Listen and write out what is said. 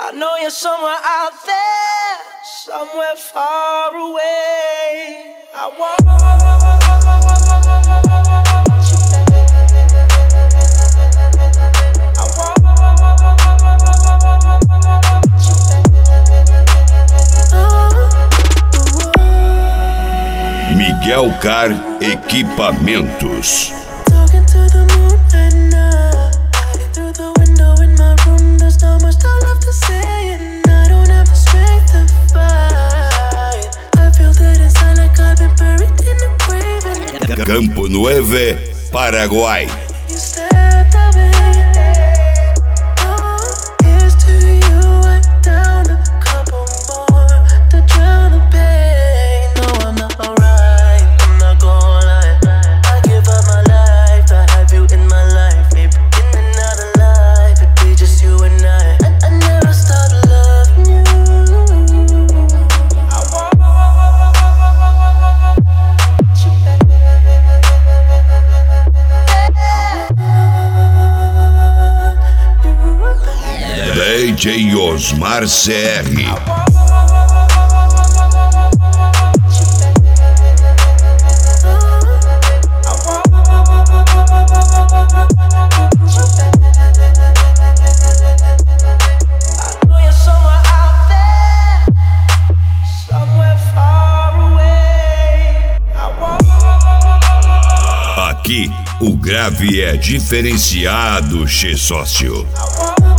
I know you're somewhere out there, somewhere far away. I want Miguel Car Equipamentos. Campo Nueve, Paraguai. DJ Osmar CR. Aqui, o grave é diferenciado, che sócio.